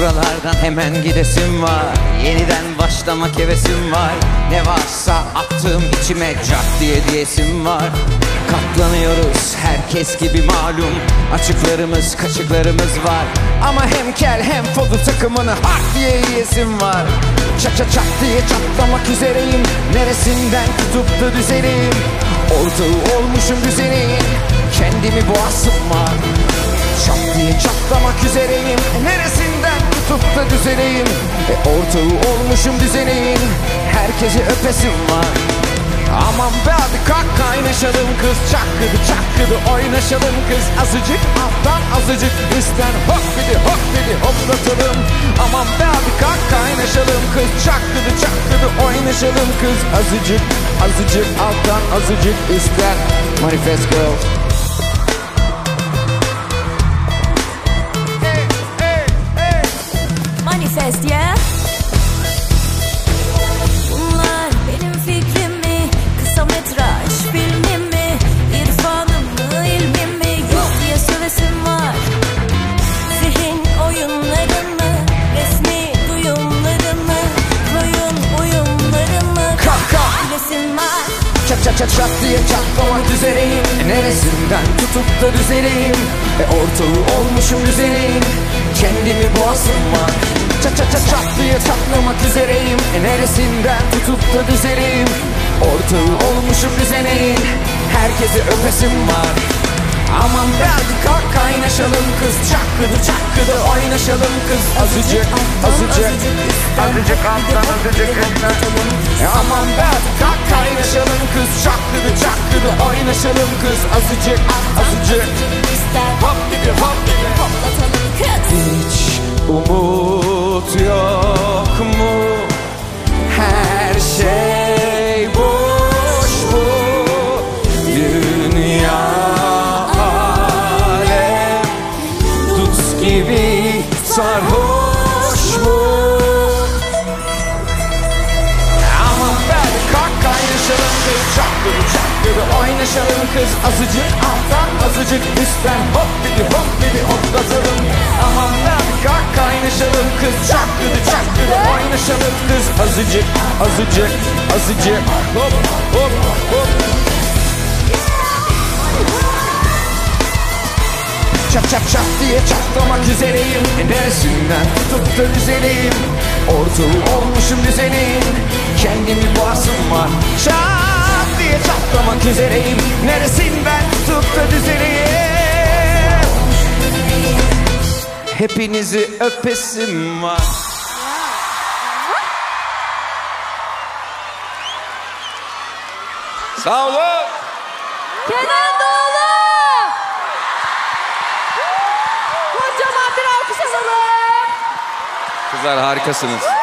Buralardan hemen gidesim var, yeniden başlamak hevesim var. Ne varsa attığım içime cak diye diyesim var. Katlanıyoruz herkes gibi malum, açıklarımız kaçıklarımız var. Ama hem kel hem fodu takımını hak diye yiyesim var. Çak çak çak diye çatlamak üzereyim, neresinden tutup da düzeleyim. Ortağı olmuşum düzeneyin, kendimi boğasım var. Çat diye çatlamak üzereyim, neresinden tutup da düzeleyim. Ortağı olmuşum düzeneyin, herkesi öpesim var. Aman be hadi kalk kaynaşalım kız, çakkıdı çakkıdı oynaşalım kız. Azıcık alttan azıcık üstten hop dedi hop dedi hoplatalım. Aman be hadi kalk kaynaşalım kız, çakkıdı çakkıdı oynaşalım kız. Azıcık azıcık alttan azıcık üstten. Manifest girl. Manifest yeah. Bunlar benim fikrimi, kısa metraj filmimi, irfanımı ilmimi yok diye sövesim var. Zihin oyunlarını, resmi duyumlarını, koyun oyunlarını bilesim var. Çat çat çat çat diye çatlamak üzereyim, neresinden tutup da düzeleyim. Ortağı olmuşum düzeneyim, kendimi boğasım var. Çat çat çat çat diye çatlamak üzereyim, neresinden tutup da düzeleyim. Ortağı olmuşum düzeneyim, herkesi öpesim var. Aman be hadi kalk kaynaşalım kız, çakkıdı çakkıdı oynaşalım kız. Azıcık azıcık azıcık alttan azıcık üstten. Aman be hadi kalk kaynaşalım kız, çakkıdı çakkıdı oynaşalım kız. Azıcık azıcık hop gibi hop gibi Hoplatalım kız. Hiç umut yok mu? Her şey boş bu dünya. Alem dut gibi sarhoş mu? Aman ben kalk kaynaşalım kız, çakkıdı çakkıdı oynaşalım kız. Azıcık alttan azıcık üstten hop dedi hop dedi hoplatalım. Aman ben kalk kaynaşalım kız, çakkıdı çakkıdı oynaşalım kız. Azıcık azıcık azıcık hop hop hop. Çak çak çak diye çatlamak üzereyim, neresinden tutup da düzeleyim. Ortağı olmuşum düzeneyim, kendimi boğasım var. Çak diye çatlamak üzereyim, neresinden tutup da düzeleyim. Hepinizi öpesim var. Sağ olun. Kenan Doğulu. Kocaman bir alkış alalım. Kızlar harikasınız.